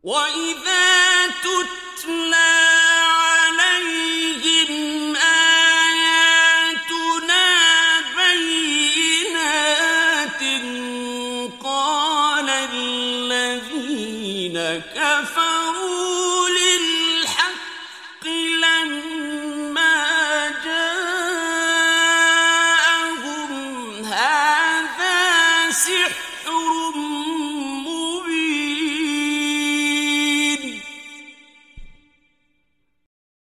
وَإِذَا تُتْلَى عَلَيْهِمْ آيَاتُنَا بَيِّنَاتٍ قَالَ الَّذِينَ كَفَرُوا لِلْحَقِّ لَمَّا جَاءَهُمْ هَٰذَا سِحْرٌ